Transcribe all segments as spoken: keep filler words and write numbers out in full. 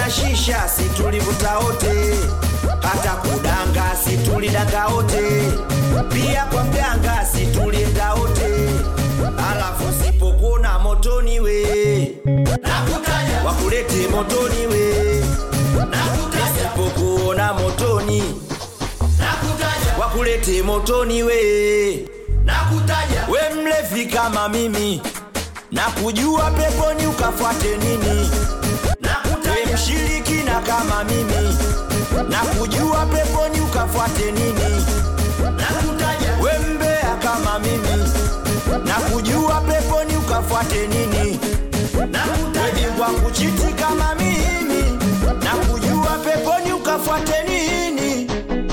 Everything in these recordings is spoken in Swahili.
na shisha si tulivuta wote, hata kudanga si tulidanga wote, pia kwa mganga si tulienda wote. Alafu sipokuona motoni we nakutaja, wakulete motoni we nakutaja, sipokuona motoni nakutaja, wakulete motoni we nakutaja. We mlevi kama mimi nakujua peponi ukafuate nini, nakutaja. We mshirikina kama mimi nakujua peponi ukafuate nini, nakutaja. We mbea kama mimi nakujua peponi ukafuate nini, nakutaja. Kwa kuchiti kama mimi nakujua peponi ukafuate nini.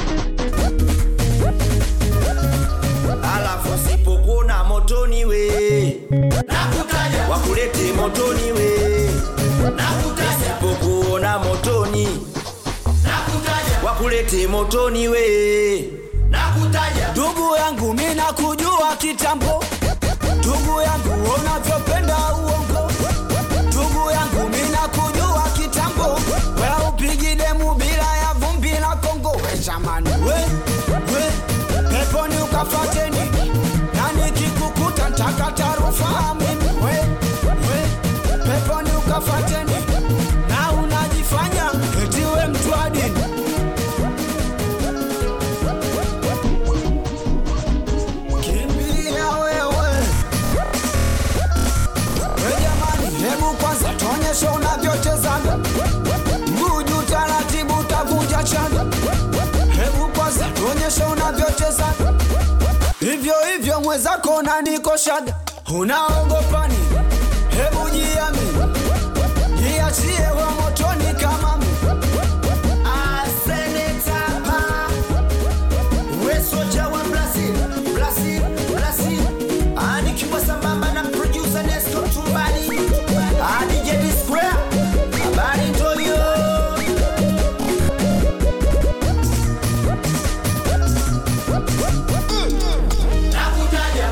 Alafu sipokuona motoni we nakutaja, wakulete motoni we nakutaja, sipokuona motoni nakutaja, wakulete motoni we nakutaja. Ndugu yangu mimi nakujua kitambo, ndugu yangu unavyopenda uongo, ndugu yangu mimi nakujua kitambo, wewe upigi demu bila ya vumbi na Kongo. We jamani we we peponi ukafuate nini, na nikikukuta nitakata rufaa mimi. We we peponi ukafuate nini, na unajifanya eti we mtu wa dini. Kimbia wewe we jamani, hebu kwanza tuonyeshe unavyochezaga, mguu taratibu utavunja chaga. Hebu kwanza tuonyeshe unavyochezaga, hivyo hivyo mwezako unanikoshaga. Unaogopa nini? Hebu jiamini, jiachie wa motoni kama mimi. Asenetapa we soja wa Brazil, Brazil, Brazil. Ani kiwa sambamba na producer Nesto Tumbali, Ani J D Square, habari ndoyo. Nakutaja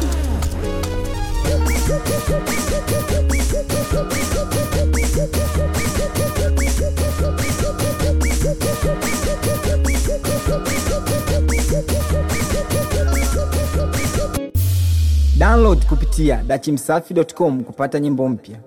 Download kupitia dachimsafi dot com kupata nyimbo mpya.